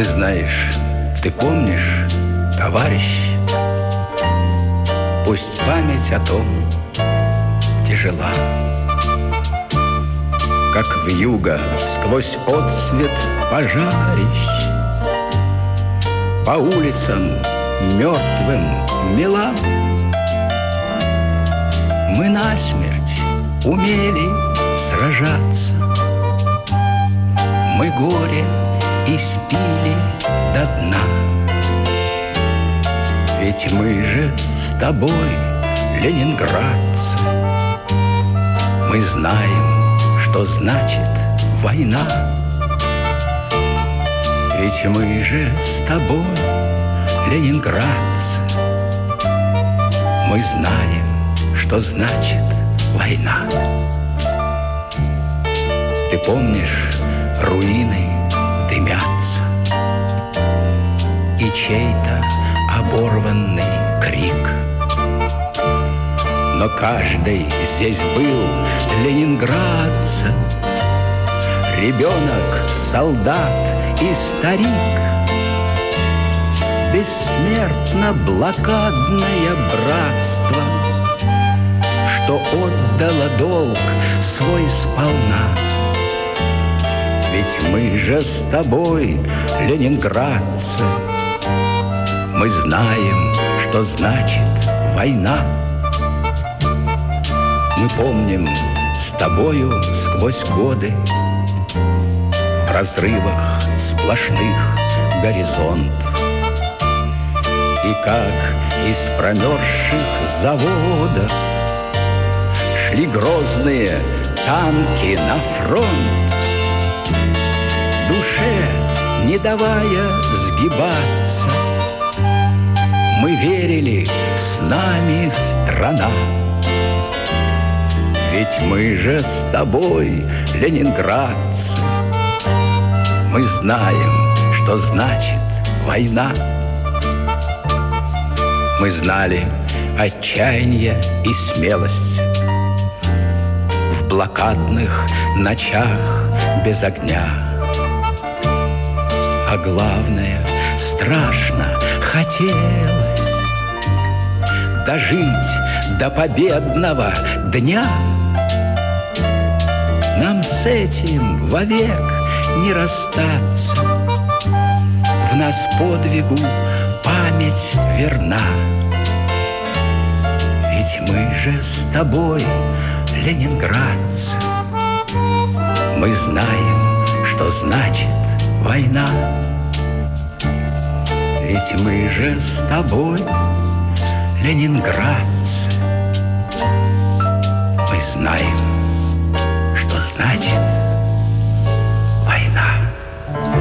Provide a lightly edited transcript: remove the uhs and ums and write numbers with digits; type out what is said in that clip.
Ты знаешь, ты помнишь, товарищ, пусть память о том тяжела, как вьюга сквозь отсвет пожарищ по улицам мертвым мела. Мы насмерть умели сражаться, мы горе испили до дна. Ведь мы же с тобой, ленинградцы, мы знаем, что значит война. Ведь мы же с тобой, ленинградцы, мы знаем, что значит война. Ты помнишь, руины дымятся, и чей-то оборванный крик. Но каждый здесь был ленинградцем, ребенок, солдат и старик. Бессмертно блокадное братство, что отдало долг свой сполна. Ведь мы же с тобой, ленинградцы, мы знаем, что значит война. Мы помним с тобою сквозь годы в разрывах сплошных горизонт. И как из промерзших заводов шли грозные танки на фронт, душе не давая сгибаться. Мы верили, с нами страна. Ведь мы же с тобой, ленинградцы, мы знаем, что значит война. Мы знали отчаяние и смелость в блокадных ночах без огня. А главное, страшно хотелось дожить до победного дня. Нам с этим вовек не расстаться, в нас подвигу память верна. Ведь мы же с тобой, ленинградцы, мы знаем, что значит война. Ведь мы же с тобой, ленинградцы, мы знаем, что значит война.